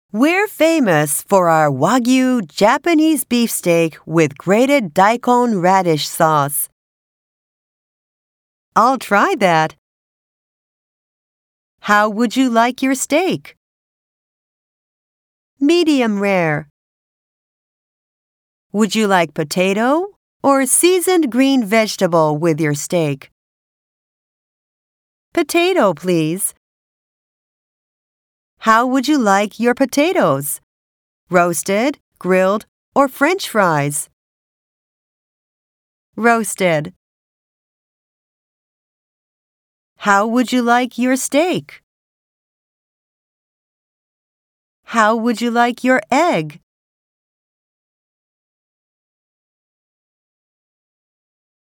We're famous for our Wagyu Japanese beefsteak with grated daikon radish sauce. I'll try that. How would you like your steak? Medium rare. Would you like potato or seasoned green vegetable with your steak? Potato, please. How would you like your potatoes? Roasted, grilled, or French fries? Roasted. How would you like your steak? How would you like your egg?